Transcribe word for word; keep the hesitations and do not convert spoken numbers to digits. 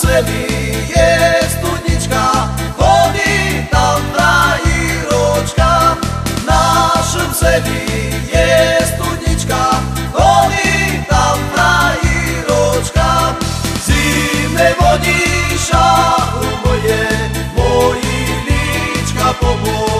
seli je studnička, chodí tam frajíročka. V našom seli je studnička, chodí tam frajíročka. Zimné vody šahu moje, moji líčka pomôže.